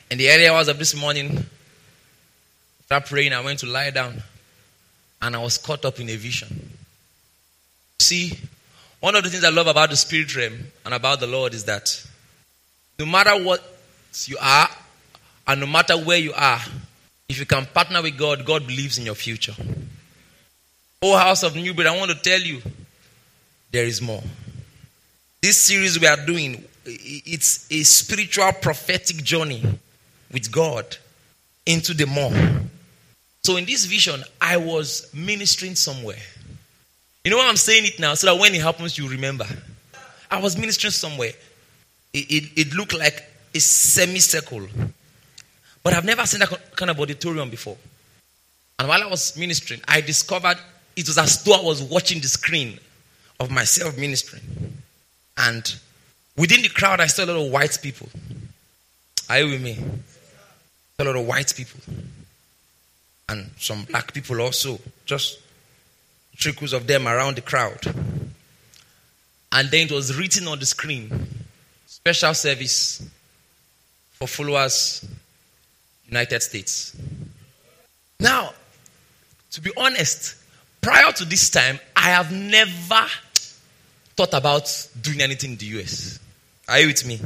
In the early hours of this morning, after praying, I went to lie down. And I was caught up in a vision. See, one of the things I love about the spirit realm and about the Lord is that no matter what you are and no matter where you are, if you can partner with God, God believes in your future. Oh, House of New Breed, I want to tell you, there is more. This series we are doing, it's a spiritual prophetic journey with God into the more. So in this vision, I was ministering somewhere. You know why I'm saying it now? So that when it happens, you remember. I was ministering somewhere. It looked like a semicircle. But I've never seen that kind of auditorium before. And while I was ministering, I discovered it was as though I was watching the screen of myself ministering. And within the crowd, I saw a lot of white people. Are you with me? A lot of white people. And some black people also. Just trickles of them around the crowd. And then it was written on the screen. Special service for followers, United States. Now, to be honest, prior to this time, I have never thought about doing anything in the US. Are you with me?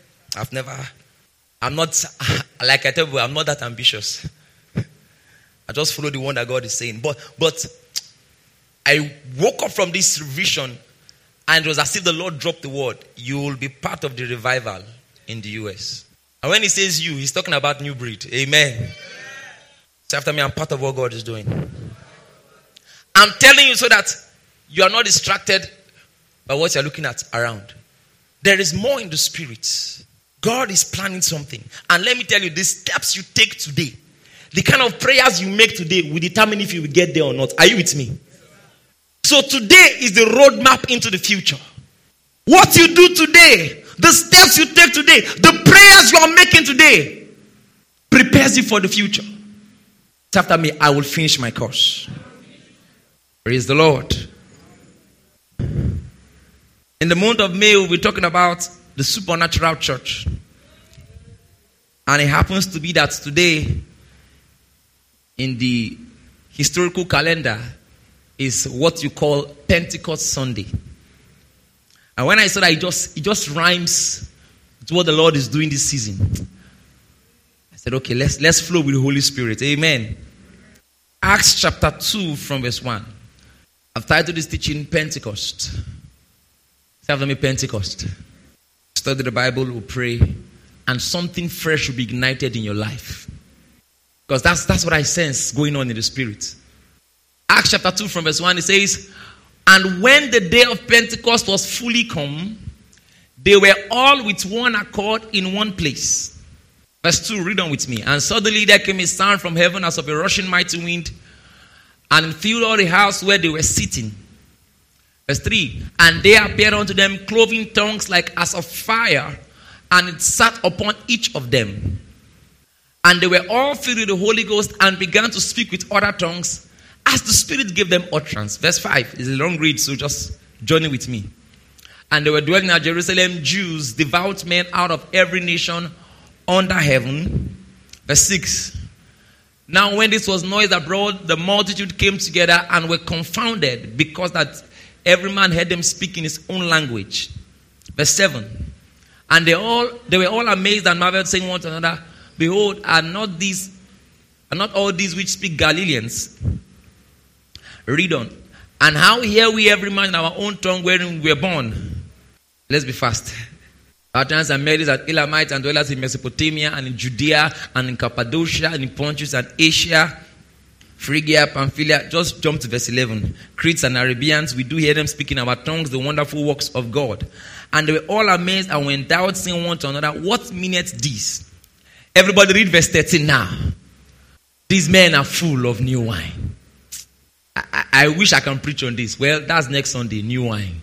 I'm not, like I tell you, I'm not that ambitious. I just follow the one that God is saying. But I woke up from this vision and it was as if the Lord dropped the word. You will be part of the revival in the US. And when he says you, he's talking about New Breed. Amen. So after me, I'm part of what God is doing. I'm telling you so that you are not distracted by what you're looking at around. There is more in the spirit. God is planning something. And let me tell you, the steps you take today, the kind of prayers you make today will determine if you will get there or not. Are you with me? So today is the roadmap into the future. What you do today, the steps you take today, the prayers you are making today, prepares you for the future. After me, I will finish my course. Praise the Lord. In the month of May, we'll be talking about the supernatural church. And it happens to be that today, in the historical calendar, is what you call Pentecost Sunday. And when I saw that, it just rhymes with what the Lord is doing this season. I said, okay, let's flow with the Holy Spirit. Amen. Acts chapter 2 from verse 1. I've titled this teaching Pentecost. Say after me, Pentecost. Study the Bible, we'll pray, and something fresh will be ignited in your life. Because that's what I sense going on in the spirit. Acts chapter 2 from verse 1, it says, and when the day of Pentecost was fully come, they were all with one accord in one place. Verse 2, read on with me. And suddenly there came a sound from heaven as of a rushing mighty wind, and it filled all the house where they were sitting. Verse 3, and there appeared unto them cloven tongues like as of fire, and it sat upon each of them. And they were all filled with the Holy Ghost and began to speak with other tongues as the Spirit gave them utterance. Verse 5 is a long read, so just journey with me. And they were dwelling at Jerusalem, Jews, devout men out of every nation under heaven. Verse 6. Now when this was noised abroad, the multitude came together and were confounded, because that every man heard them speak in his own language. Verse 7. And they were all amazed and marveled, saying one to another, behold, are not all these which speak Galileans? Read on. And how hear we every man in our own tongue wherein we were born? Let's be fast. Parthians and Medes and Elamites and dwellers in Mesopotamia and in Judea and in Cappadocia and in Pontus and Asia, Phrygia, Pamphylia. Just jump to verse 11. Cretes and Arabians, we do hear them speaking our tongues, the wonderful works of God. And they were all amazed and were endowed, saying one to another, what meaneth this? Everybody read verse 13 now. These men are full of new wine. I wish I can preach on this. Well, that's next Sunday, new wine.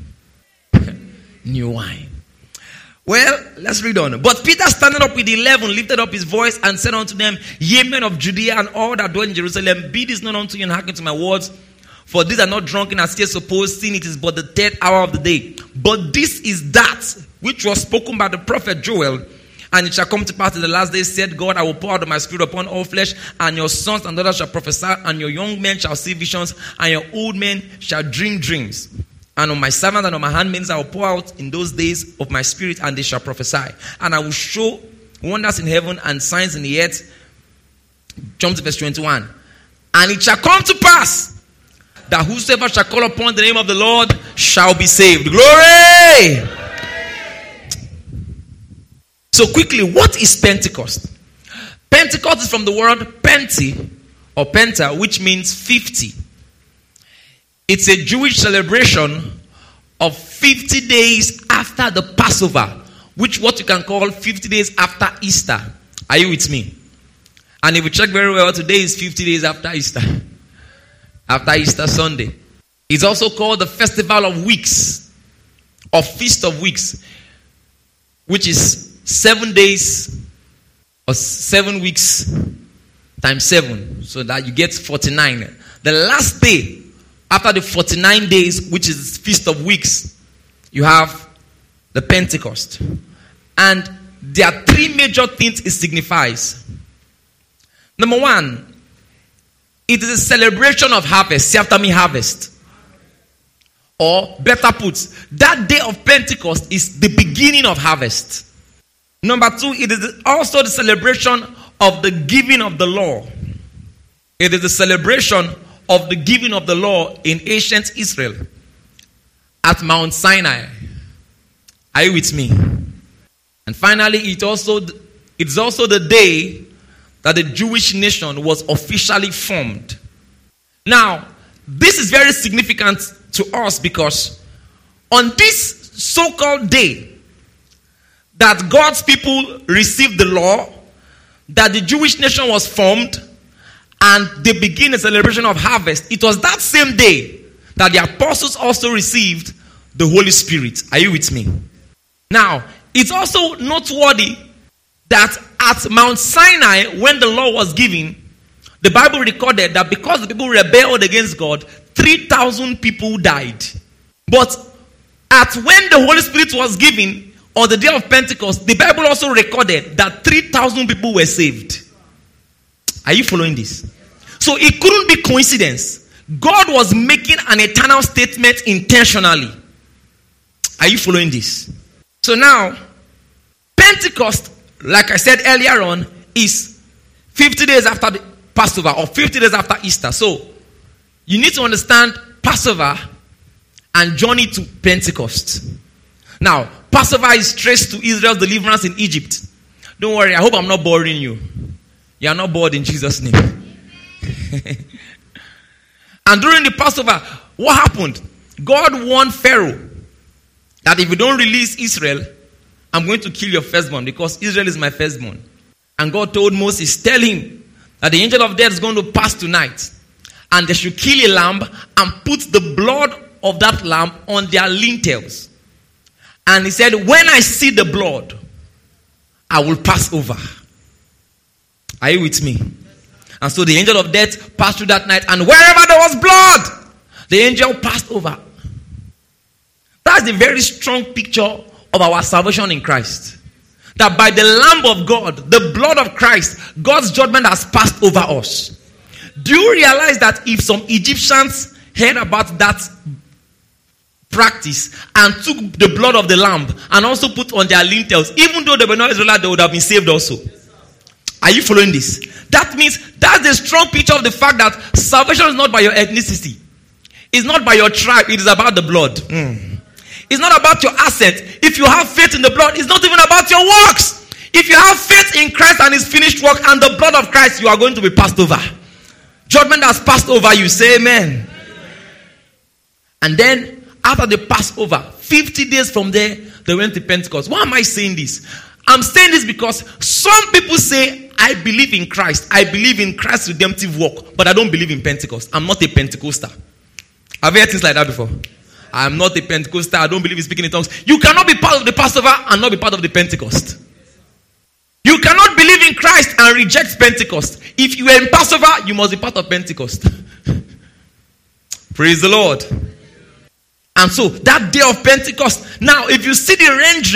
New wine. Well, let's read on. But Peter, standing up with the 11, lifted up his voice and said unto them, ye men of Judea and all that dwell in Jerusalem, be this known unto you and hearken to my words. For these are not drunken as ye suppose, seeing it is but the 3rd hour of the day. But this is that which was spoken by the prophet Joel. And it shall come to pass in the last days, said God, I will pour out of my spirit upon all flesh, and your sons and daughters shall prophesy, and your young men shall see visions, and your old men shall dream dreams. And on my servants and on my handmaids I will pour out in those days of my spirit, and they shall prophesy. And I will show wonders in heaven and signs in the earth. Jump to verse 21. And it shall come to pass that whosoever shall call upon the name of the Lord shall be saved. Glory! So quickly, what is Pentecost? Pentecost is from the word penti or penta, which means 50. It's a Jewish celebration of 50 days after the Passover, which what you can call 50 days after Easter. Are you with me? And if you check very well, today is 50 days after Easter. After Easter Sunday. It's also called the Festival of Weeks, or Feast of Weeks, which is 7 days or 7 weeks times 7, so that you get 49. The last day after the 49 days, which is Feast of Weeks, you have the Pentecost. And there are 3 major things it signifies. Number 1, it is a celebration of harvest. Say after me, harvest. Or better put, that day of Pentecost is the beginning of harvest. Number 2, it is also the celebration of the giving of the law. It is the celebration of the giving of the law in ancient Israel at Mount Sinai. Are you with me? And finally, it's also the day that the Jewish nation was officially formed. Now, this is very significant to us because on this so-called day that God's people received the law, that the Jewish nation was formed, and they begin a celebration of harvest, it was that same day that the apostles also received the Holy Spirit. Are you with me? Now, it's also noteworthy that at Mount Sinai, when the law was given, the Bible recorded that because the people rebelled against God, 3,000 people died. But at when the Holy Spirit was given, on the day of Pentecost, the Bible also recorded that 3,000 people were saved. Are you following this? So it couldn't be coincidence. God was making an eternal statement intentionally. Are you following this? So now, Pentecost, like I said earlier on, is 50 days after the Passover or 50 days after Easter. So you need to understand Passover and journey to Pentecost. Now, Passover is traced to Israel's deliverance in Egypt. Don't worry, I hope I'm not boring you. You are not bored in Jesus' name. And during the Passover, what happened? God warned Pharaoh that if you don't release Israel, I'm going to kill your firstborn because Israel is my firstborn. And God told Moses, tell him that the angel of death is going to pass tonight. And they should kill a lamb and put the blood of that lamb on their lintels. And he said, when I see the blood, I will pass over. Are you with me? And so the angel of death passed through that night, and wherever there was blood, the angel passed over. That's a very strong picture of our salvation in Christ. That by the Lamb of God, the blood of Christ, God's judgment has passed over us. Do you realize that if some Egyptians heard about that practice and took the blood of the lamb and also put on their lintels, even though they were not Israelites, they would have been saved also? Are you following this? That means that's a strong picture of the fact that salvation is not by your ethnicity. It's not by your tribe. It is about the blood. It's not about your assets. If you have faith in the blood, it's not even about your works. If you have faith in Christ and his finished work and the blood of Christ, you are going to be passed over. Judgment has passed over you. Say amen. And then after the Passover, 50 days from there, they went to Pentecost. Why am I saying this? I'm saying this because some people say, I believe in Christ. I believe in Christ's redemptive work, but I don't believe in Pentecost. I'm not a Pentecostal. Have you heard things like that before? I'm not a Pentecostal. I don't believe in speaking in tongues. You cannot be part of the Passover and not be part of the Pentecost. You cannot believe in Christ and reject Pentecost. If you are in Passover, you must be part of Pentecost. Praise the Lord. And so, that day of Pentecost. Now, if you see the rendering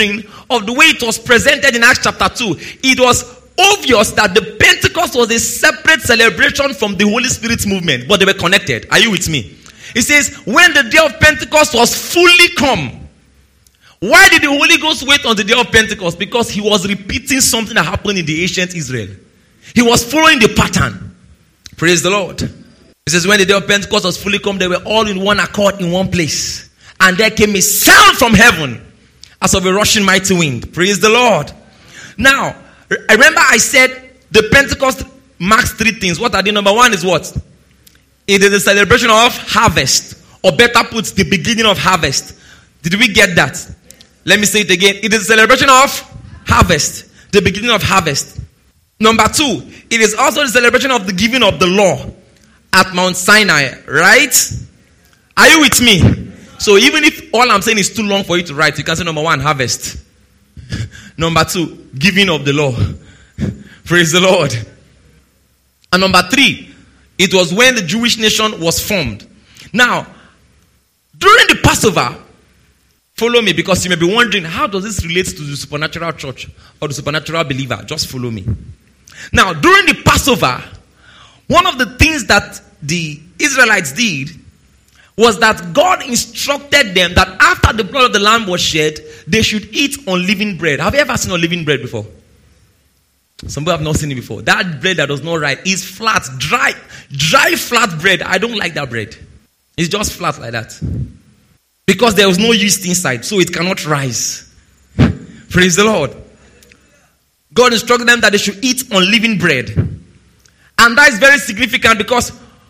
of the way it was presented in Acts chapter 2, it was obvious that the Pentecost was a separate celebration from the Holy Spirit's movement, but they were connected. Are you with me? It says, when the day of Pentecost was fully come. Why did the Holy Ghost wait on the day of Pentecost? Because he was repeating something that happened in the ancient Israel. He was following the pattern. Praise the Lord. It says, when the day of Pentecost was fully come, they were all in one accord in one place. And there came a sound from heaven as of a rushing mighty wind. Praise the Lord. Now, I remember I said the Pentecost marks three things. What are they? Number one is what? It is a celebration of harvest. Or better put, the beginning of harvest. Did we get that? Let me say it again. It is a celebration of harvest. The beginning of harvest. Number two, it is also the celebration of the giving of the law at Mount Sinai. Right? Are you with me? So even if all I'm saying is too long for you to write, you can say number one, harvest. Number two, giving of the law. Praise the Lord. And number three, it was when the Jewish nation was formed. Now, during the Passover, follow me because you may be wondering, how does this relate to the supernatural church or the supernatural believer? Just follow me. Now, during the Passover, one of the things that the Israelites did was that God instructed them that after the blood of the lamb was shed, they should eat unleavened bread. Have you ever seen unleavened bread before? Some people have not seen it before. That bread that does not rise is flat, dry flat bread. I don't like that bread. It's just flat like that. Because there was no yeast inside, so it cannot rise. Praise the Lord. God instructed them that they should eat unleavened bread. And that is very significant because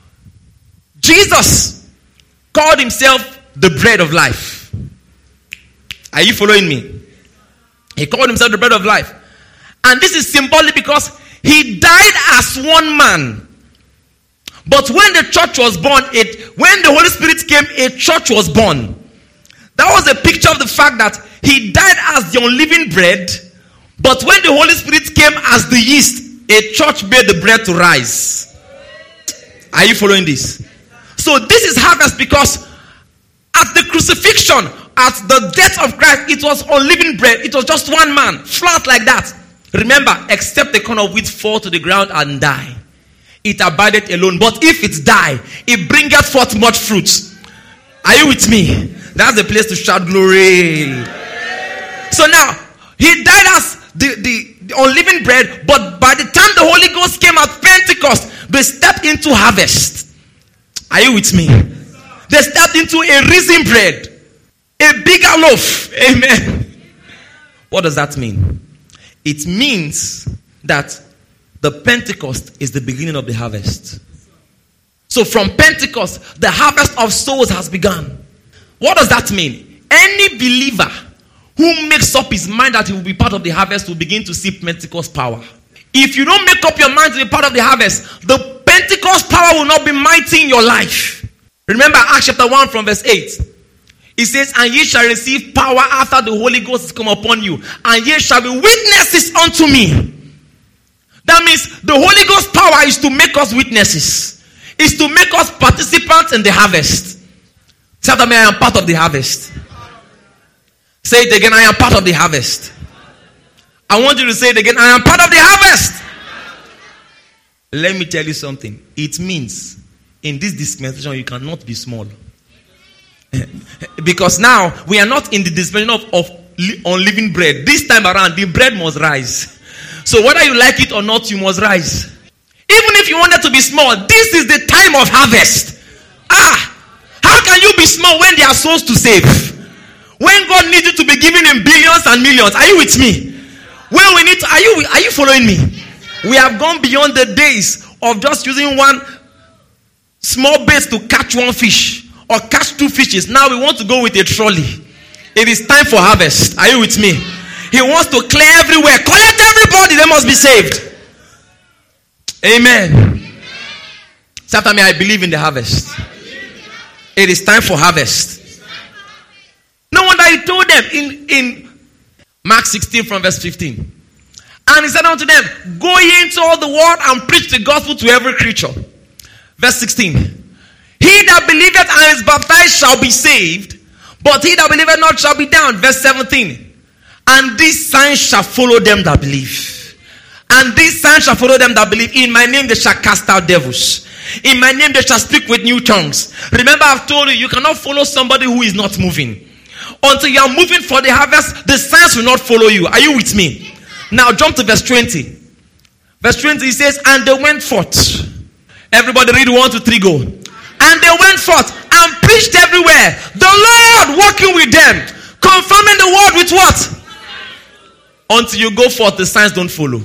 Jesus called himself the bread of life. Are you following me? He called himself the bread of life. And this is symbolic because he died as one man. But when the church was born, when the Holy Spirit came, a church was born. That was a picture of the fact that he died as the unleavened bread. But when the Holy Spirit came as the yeast, a church made the bread to rise. Are you following this? So this is harvest because at the crucifixion, at the death of Christ, it was unleavened bread. It was just one man, flat like that. Remember, except the corn of wheat fall to the ground and die, it abideth alone. But if it die, it bringeth forth much fruit. Are you with me? That's the place to shout glory. So now, he died as the unleavened bread, but by the time the Holy Ghost came at Pentecost, they stepped into harvest. Are you with me? They stepped into a risen bread, a bigger loaf. Amen. What does that mean? It means that the Pentecost is the beginning of the harvest. So from Pentecost, the harvest of souls has begun. What does that mean? Any believer who makes up his mind that he will be part of the harvest will begin to see Pentecost power. If you don't make up your mind to be part of the harvest, the Pentecost power will not be mighty in your life. Remember Acts chapter 1 from verse 8. It says, and ye shall receive power after the Holy Ghost is come upon you, and ye shall be witnesses unto me. That means the Holy Ghost power is to make us witnesses. Is to make us participants in the harvest. Say after me, I am part of the harvest. Say it again, I am part of the harvest. I want you to say it again, I am part of the harvest. Let me tell you something. It means in this dispensation you cannot be small. Because now we are not in the dispensation of unleavened bread. This time around the bread must rise. So whether you like it or not, you must rise. Even if you wanted to be small, this is the time of harvest. How can you be small when there are souls to save? When God needs you to be giving in billions and millions. Are you with me? When we need to, are you following me? We have gone beyond the days of just using one small bait to catch one fish or catch two fishes. Now we want to go with a trolley. It is time for harvest. Are you with me? He wants to clear everywhere. Collect everybody. They must be saved. Amen. Say after me, I believe in the harvest. It is time for harvest. No wonder he told them in Mark 16 from verse 15. And he said unto them, go ye into all the world and preach the gospel to every creature. Verse 16. He that believeth and is baptized shall be saved, but he that believeth not shall be damned. Verse 17. And these signs shall follow them that believe. And these signs shall follow them that believe. In my name they shall cast out devils. In my name they shall speak with new tongues. Remember, I've told you cannot follow somebody who is not moving. Until you are moving for the harvest, the signs will not follow you. Are you with me? Now jump to verse 20. Verse 20 says, and they went forth. Everybody read 1 to 3, go. And they went forth and preached everywhere, the Lord working with them, confirming the word with what? Until you go forth, the signs don't follow.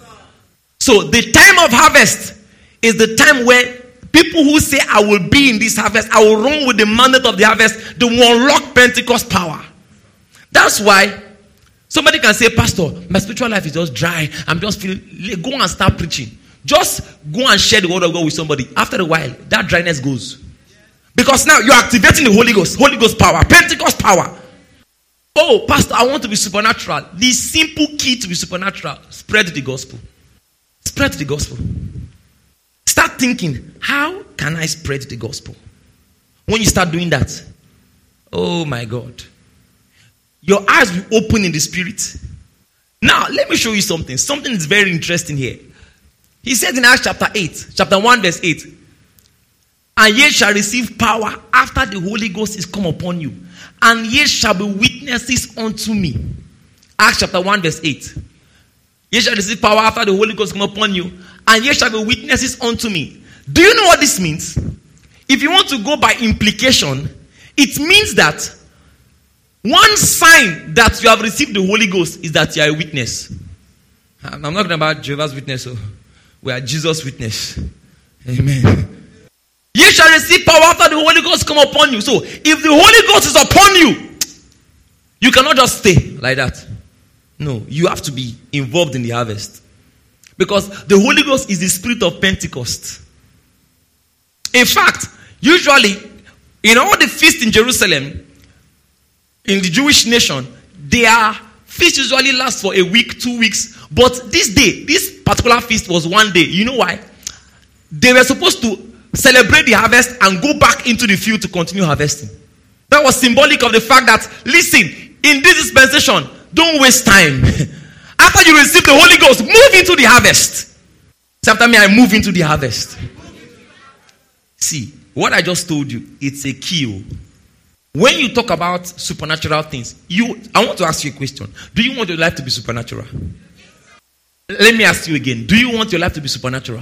So the time of harvest is the time where people who say, I will be in this harvest, I will run with the mandate of the harvest, they will unlock Pentecost power. That's why somebody can say, Pastor, my spiritual life is just dry. I'm just feeling, go and start preaching. Just go and share the word of God with somebody. After a while, that dryness goes. Because now you're activating the Holy Ghost power, Pentecost power. Oh, Pastor, I want to be supernatural. The simple key to be supernatural, spread the gospel. Spread the gospel. Start thinking, how can I spread the gospel? When you start doing that, oh my God, your eyes will open in the spirit. Now, let me show you something. Something is very interesting here. He said in Acts chapter 1 verse 8, and ye shall receive power after the Holy Ghost is come upon you, and ye shall be witnesses unto me. Acts chapter 1 verse 8. Ye shall receive power after the Holy Ghost come upon you, and ye shall be witnesses unto me. Do you know what this means? If you want to go by implication, it means that one sign that you have received the Holy Ghost is that you are a witness. I'm not talking about Jehovah's Witness. So we are Jesus' witness. Amen. You shall receive power after the Holy Ghost come upon you. So if the Holy Ghost is upon you, you cannot just stay like that. No, you have to be involved in the harvest. Because the Holy Ghost is the spirit of Pentecost. In fact, usually, in all the feasts in Jerusalem, in the Jewish nation, their feast usually lasts for a week, 2 weeks. But this particular feast was 1 day. You know why? They were supposed to celebrate the harvest and go back into the field to continue harvesting. That was symbolic of the fact that, listen, in this dispensation, don't waste time. After you receive the Holy Ghost, move into the harvest. So after me, I move into the harvest. See, what I just told you, it's a key. When you talk about supernatural things, I want to ask you a question. Do you want your life to be supernatural? Let me ask you again. Do you want your life to be supernatural?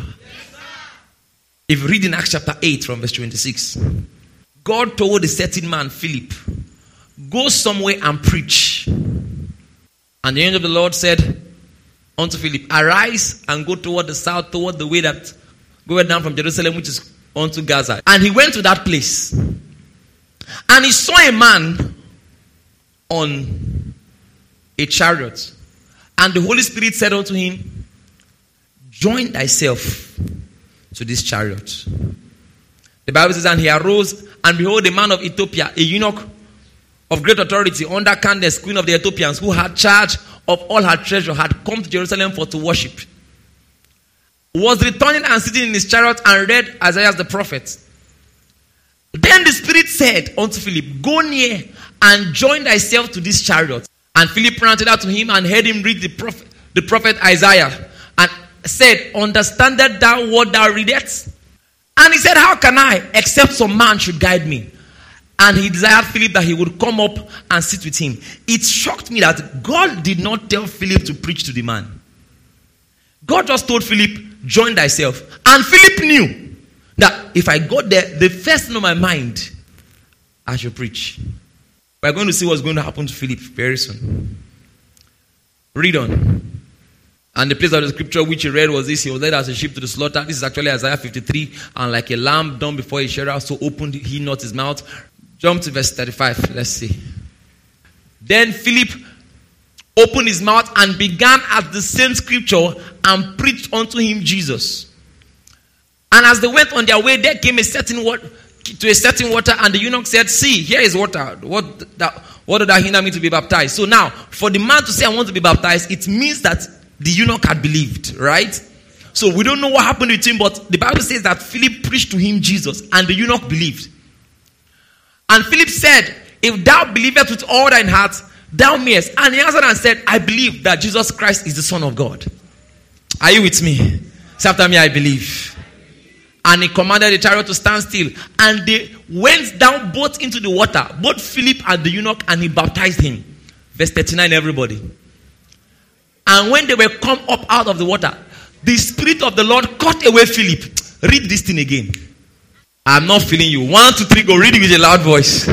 If you read in Acts chapter 8 from verse 26, God told a certain man, Philip, go somewhere and preach. And the angel of the Lord said unto Philip, arise and go toward the south, toward the way that goeth down from Jerusalem, which is unto Gaza. And he went to that place. And he saw a man on a chariot. And the Holy Spirit said unto him, join thyself to this chariot. The Bible says, and he arose, and behold, a man of Ethiopia, a eunuch of great authority, under Candace, queen of the Ethiopians, who had charge of all her treasure, had come to Jerusalem for to worship, was returning and sitting in his chariot and read Isaiah the prophet. Then the Spirit said unto Philip, go near and join thyself to this chariot. And Philip ran out to him and heard him read the prophet Isaiah, and said, understandest thou what thou readest? And he said, how can I, except some man should guide me? And he desired Philip that he would come up and sit with him. It shocked me that God did not tell Philip to preach to the man. God just told Philip, join thyself. And Philip knew that if I got there, the first thing on my mind, I should preach. We're going to see what's going to happen to Philip very soon. Read on. And the place of the scripture which he read was this: he was led as a sheep to the slaughter. This is actually Isaiah 53. And like a lamb dumb before his shearer, so opened he not his mouth. Jump to verse 35. Let's see. Then Philip opened his mouth and began at the same scripture and preached unto him Jesus. And as they went on their way, there came to a certain water, and the eunuch said, see, here is water. What did that hinder me to be baptized? So now, for the man to say, I want to be baptized, it means that the eunuch had believed, right? So we don't know what happened with him, but the Bible says that Philip preached to him Jesus, and the eunuch believed. And Philip said, if thou believest with all thine heart, Thou mayest. And he answered and said, I believe that Jesus Christ is the Son of God. Are you with me? Say after me, I believe. And he commanded the chariot to stand still. And they went down both into the water, both Philip and the eunuch, and he baptized him. Verse 39, everybody. And when they were come up out of the water, the Spirit of the Lord caught away Philip. Read this thing again. I'm not feeling you. 1, 2, 3, go. Read it with a loud voice.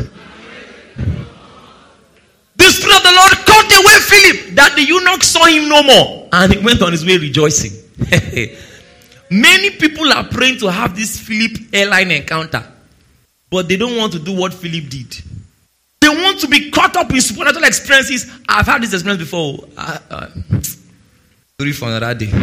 The Spirit of the Lord caught away Philip, that the eunuch saw him no more. And he went on his way rejoicing. Many people are praying to have this Philip airline encounter, but they don't want to do what Philip did. They want to be caught up in supernatural experiences. I've had this experience before. Sorry for another day.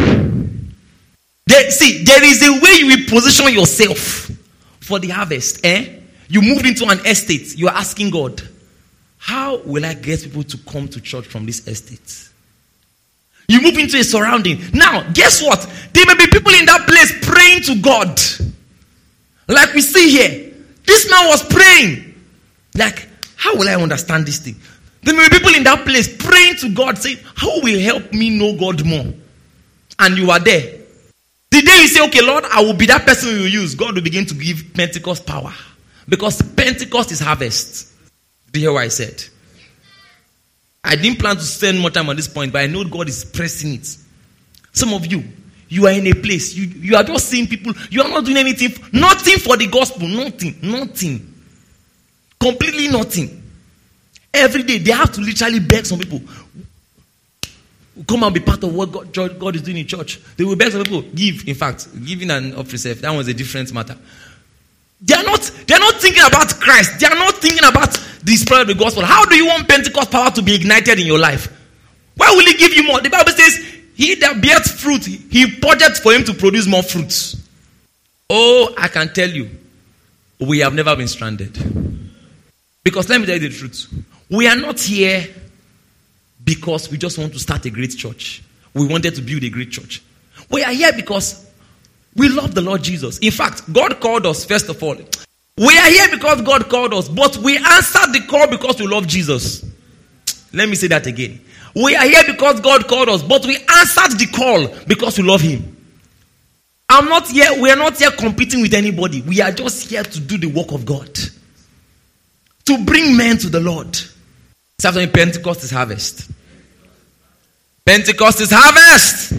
There is a way you will position yourself for the harvest. You moved into an estate. You are asking God, how will I get people to come to church from this estate? You move into a surrounding. Now, guess what? There may be people in that place praying to God. Like we see here. This man was praying. Like, how will I understand this thing? There may be people in that place praying to God, saying, how will help me know God more? And you are there. The day you say, okay, Lord, I will be that person you use, God will begin to give Pentecost power. Because Pentecost is harvest. Do you hear what I said? I didn't plan to spend more time on this point, but I know God is pressing it. Some of you, you are in a place, you are just seeing people, you are not doing anything, nothing for the gospel, nothing. Completely nothing. Every day, they have to literally beg some people, come and be part of what God is doing in church. They will beg some people, give. In fact, giving and of yourself, that was a different matter. They are not thinking about Christ. They are not thinking about the spread of the gospel. How do you want Pentecost power to be ignited in your life? Why will he give you more? The Bible says, he that bears fruit, he projects for him to produce more fruits. Oh, I can tell you, we have never been stranded. Because let me tell you the truth. We are not here because we just want to start a great church. We wanted to build a great church. We are here because we love the Lord Jesus. In fact, God called us, first of all. We are here because God called us, but we answered the call because we love Jesus. Let me say that again. We are here because God called us, but we answered the call because we love Him. We are not here competing with anybody. We are just here to do the work of God. To bring men to the Lord. After Pentecost is harvest. Pentecost is harvest.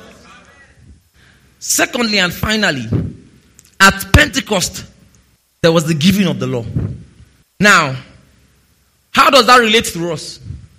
Secondly and finally, at Pentecost, there was the giving of the law. Now, how does that relate to us?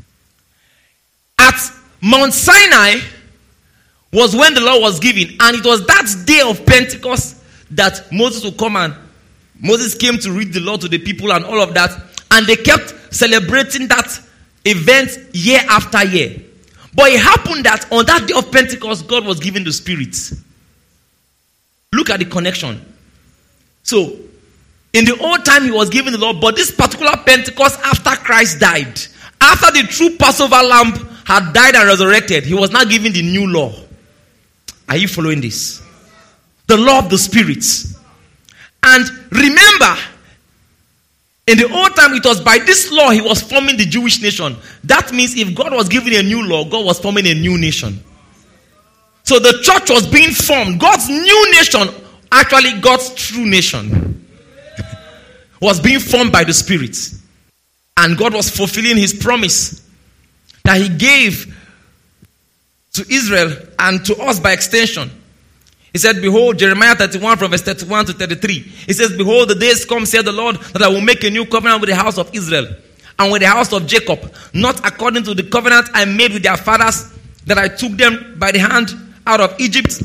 At Mount Sinai was when the law was given, and it was that day of Pentecost that Moses would come, and Moses came to read the law to the people and all of that, and they kept celebrating that event year after year. But it happened that on that day of Pentecost, God was giving the Spirit. Look at the connection. So, in the old time, he was giving the law, but this particular Pentecost, after Christ died, after the true Passover lamb had died and resurrected, he was now giving the new law. Are you following this? The law of the Spirit. And remember, in the old time, it was by this law he was forming the Jewish nation. That means if God was giving a new law, God was forming a new nation. So the church was being formed. God's new nation, actually God's true nation, was being formed by the Spirit. And God was fulfilling his promise that he gave to Israel and to us by extension. He said, behold, Jeremiah 31 from verse 31 to 33. He says, behold, the days come, said the Lord, that I will make a new covenant with the house of Israel and with the house of Jacob, not according to the covenant I made with their fathers, that I took them by the hand out of Egypt,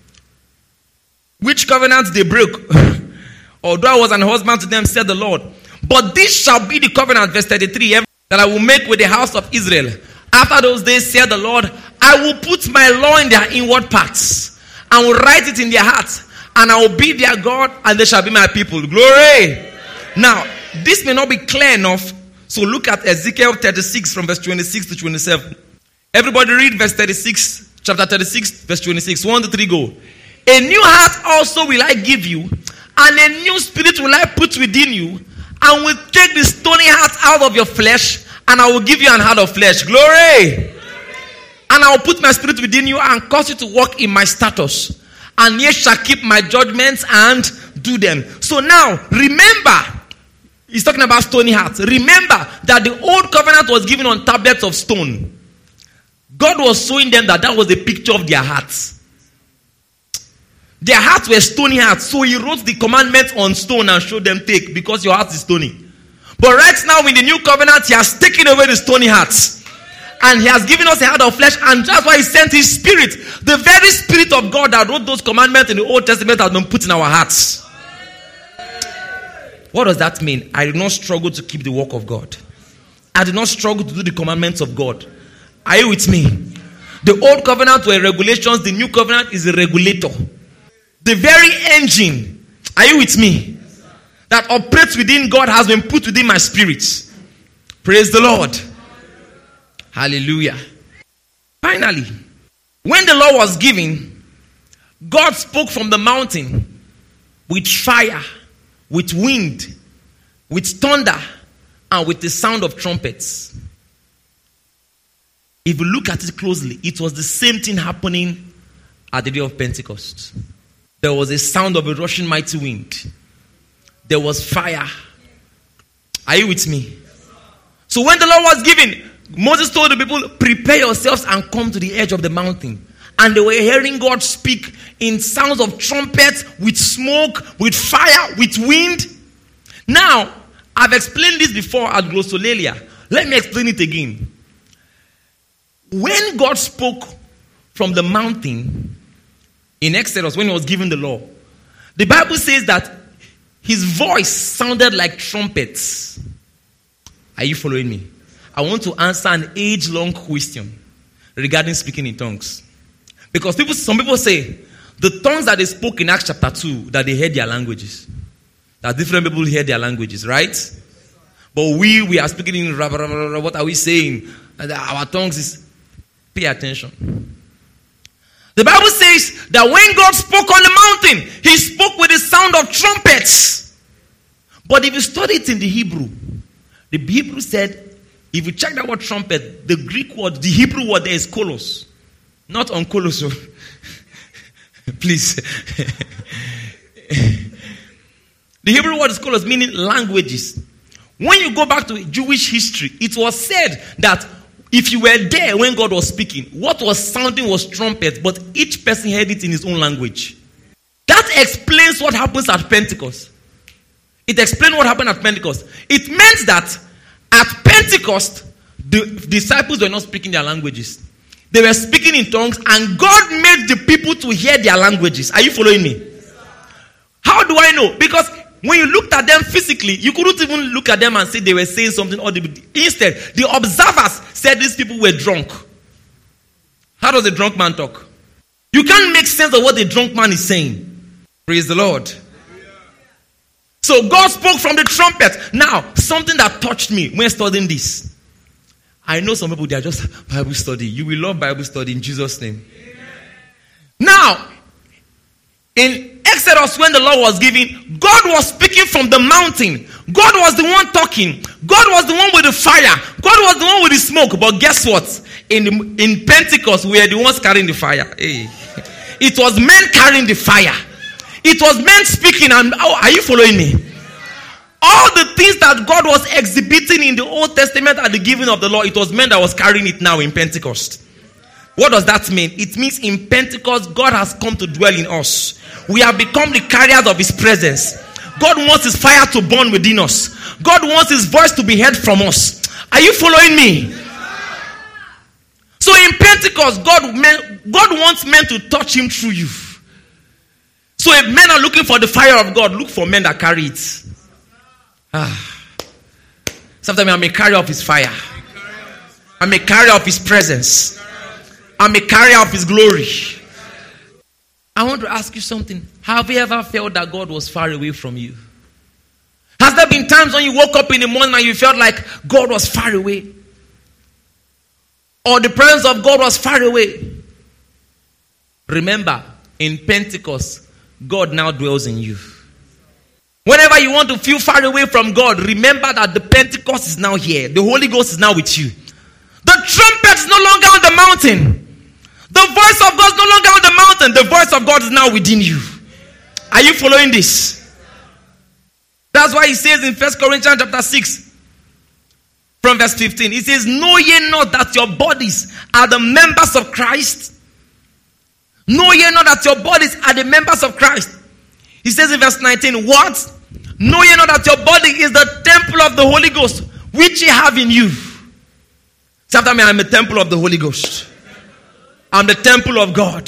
which covenant they broke, although I was an husband to them, said the Lord. But this shall be the covenant, verse 33, that I will make with the house of Israel. After those days, said the Lord, I will put my law in their inward parts, and will write it in their hearts, and I will be their God, and they shall be my people. Glory! Now, this may not be clear enough, so look at Ezekiel 36 from verse 26 to 27. Everybody read verse 36. Chapter 36, verse 26. 1 to 3, go. A new heart also will I give you, and a new spirit will I put within you, and will take the stony heart out of your flesh, And I will give you an heart of flesh. Glory. And I will put my spirit within you and cause you to walk in my status. And ye shall keep my judgments and do them. So now, remember, he's talking about stony hearts. Remember that the old covenant was given on tablets of stone. God was showing them that was a picture of their hearts. Their hearts were stony hearts. So he wrote the commandments on stone and showed them, take, because your heart is stony. But right now in the new covenant, he has taken away the stony hearts. And he has given us a heart of flesh. And that's why he sent his spirit. The very spirit of God that wrote those commandments in the Old Testament has been put in our hearts. What does that mean? I did not struggle to keep the work of God. I did not struggle to do the commandments of God. Are you with me? The old covenant were regulations. The new covenant is a regulator. The very engine, are you with me, that operates within God has been put within my spirit. Praise the Lord. Hallelujah. Finally, when the law was given, God spoke from the mountain with fire, with wind, with thunder, and with the sound of trumpets. If you look at it closely, it was the same thing happening at the day of Pentecost. There was a sound of a rushing mighty wind. There was fire. Are you with me? So when the law was given, Moses told the people, prepare yourselves and come to the edge of the mountain. And they were hearing God speak in sounds of trumpets, with smoke, with fire, with wind. Now, I've explained this before at Glossolalia. Let me explain it again. When God spoke from the mountain in Exodus, when he was given the law, the Bible says that his voice sounded like trumpets. Are you following me? I want to answer an age-long question regarding speaking in tongues. Because some people say, the tongues that they spoke in Acts chapter 2, that they heard their languages. That different people hear their languages, right? But we are speaking in, what are we saying? Our tongues is, pay attention. The Bible says that when God spoke on the mountain, he spoke with the sound of trumpets. But if you study it in the Hebrew said, if you check that word trumpet, the Greek word, the Hebrew word there is kolos. Not onkolos. Please. The Hebrew word is kolos, meaning languages. When you go back to Jewish history, it was said that if you were there when God was speaking, what was sounding was trumpet, but each person heard it in his own language. That explains what happens at Pentecost. It explains what happened at Pentecost. It meant that at Pentecost, the disciples were not speaking their languages. They were speaking in tongues, and God made the people to hear their languages. Are you following me? How do I know? Because when you looked at them physically, you couldn't even look at them and say they were saying something audible. Instead, the observers said these people were drunk. How does a drunk man talk? You can't make sense of what the drunk man is saying. Praise the Lord. So God spoke from the trumpet. Now, something that touched me when studying this. I know some people, they are just Bible study. You will love Bible study in Jesus' name. Amen. Now, in Exodus, when the law was given, God was speaking from the mountain. God was the one talking. God was the one with the fire. God was the one with the smoke. But guess what? In Pentecost, we are the ones carrying the fire. Hey. It was men carrying the fire. It was men speaking. And are you following me? All the things that God was exhibiting in the Old Testament at the giving of the law, it was men that was carrying it now in Pentecost. What does that mean? It means in Pentecost, God has come to dwell in us. We have become the carriers of his presence. God wants his fire to burn within us. God wants his voice to be heard from us. Are you following me? So in Pentecost, God wants men to touch him through you. So if men are looking for the fire of God, look for men that carry it. Sometimes I'm a carrier of his fire. I'm a carrier of his presence. I'm a carrier of his glory. I want to ask you something. Have you ever felt that God was far away from you? Has there been times when you woke up in the morning and you felt like God was far away? Or the presence of God was far away? Remember, in Pentecost, God now dwells in you. Whenever you want to feel far away from God, remember that the Pentecost is now here. The Holy Ghost is now with you. The trumpet is no longer on the mountain. The voice of God is no longer on the mountain. The voice of God is now within you. Are you following this? That's why he says in 1 Corinthians chapter 6, from verse 15, he says, know ye not that your bodies are the members of Christ? Know ye not that your bodies are the members of Christ? He says in verse 19, what? Know ye not that your body is the temple of the Holy Ghost, which ye have in you? Say after me, I am a temple of the Holy Ghost. I'm the temple of God.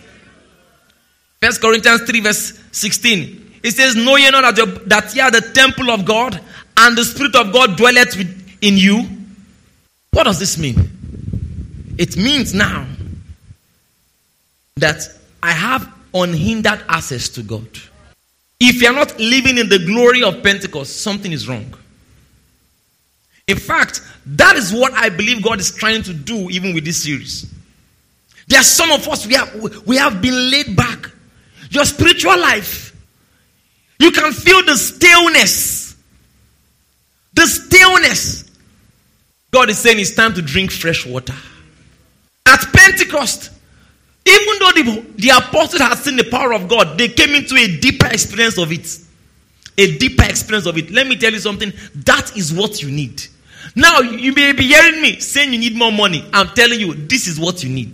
1 Corinthians 3 verse 16. It says, know ye not that ye are the temple of God, and the Spirit of God dwelleth in you? What does this mean? It means now that I have unhindered access to God. If you are not living in the glory of Pentecost, something is wrong. In fact, that is what I believe God is trying to do even with this series. There are some of us, we have been laid back. Your spiritual life, you can feel the staleness. The staleness. God is saying it's time to drink fresh water. At Pentecost, even though the apostles had seen the power of God, they came into a deeper experience of it. A deeper experience of it. Let me tell you something. That is what you need. Now, you may be hearing me saying you need more money. I'm telling you, this is what you need.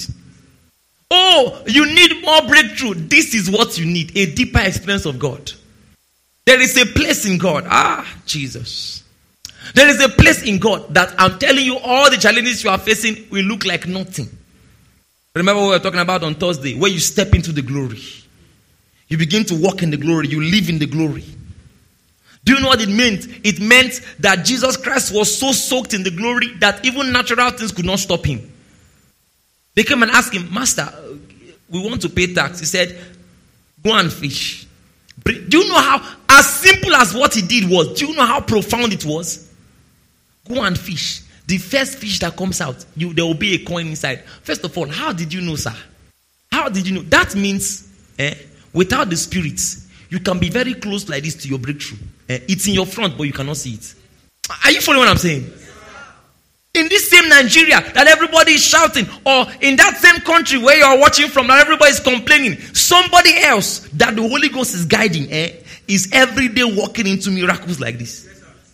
Oh, you need more breakthrough. This is what you need. A deeper experience of God. There is a place in God. Jesus. There is a place in God that I'm telling you, all the challenges you are facing will look like nothing. Remember what we were talking about on Thursday, where you step into the glory. You begin to walk in the glory. You live in the glory. Do you know what it meant? It meant that Jesus Christ was so soaked in the glory that even natural things could not stop him. They came and asked him, Master, we want to pay tax. He said, go and fish. Do you know how, as simple as what he did was, do you know how profound it was? Go and fish. The first fish that comes out, there will be a coin inside. First of all, how did you know, sir? How did you know? That means, without the spirits, you can be very close like this to your breakthrough. It's in your front, but you cannot see it. Are you following what I'm saying? In this same Nigeria that everybody is shouting, or in that same country where you are watching from that everybody is complaining, somebody else that the Holy Ghost is guiding is every day walking into miracles like this.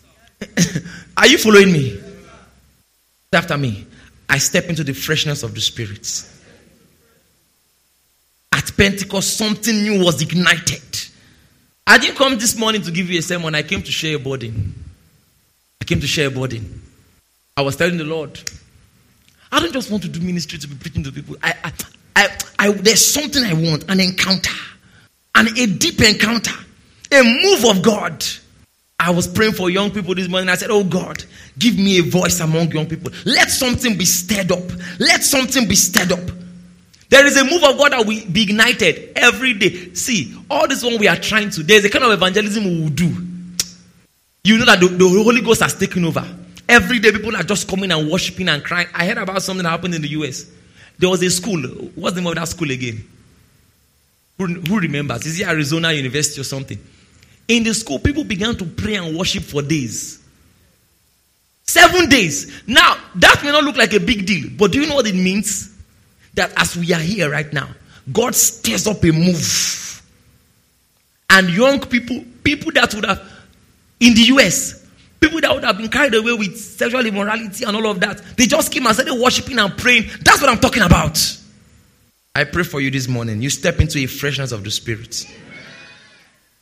Are you following me? After me, I step into the freshness of the Spirit. At Pentecost, something new was ignited. I didn't come this morning to give you a sermon. I came to share a burden. I was telling the Lord, I don't just want to do ministry to be preaching to people. There's something I want, an encounter, and a deep encounter, a move of God. I was praying for young people this morning. I said, oh God, give me a voice among young people. Let something be stirred up. There is a move of God that will be ignited every day. See, all this one we are trying to, there's a kind of evangelism we will do. You know that the Holy Ghost has taken over. Every day people are just coming and worshiping and crying. I heard about something that happened in the US. There was a school. What's the name of that school again? Who remembers? Is it Arizona University or something? In the school, people began to pray and worship for days. 7 days. Now, that may not look like a big deal, but do you know what it means? That as we are here right now, God stirs up a move. And young people that would have, in the US, people that would have been carried away with sexual immorality and all of that, they just came and started worshiping and praying. That's what I'm talking about. I pray for you this morning. You step into a freshness of the Spirit.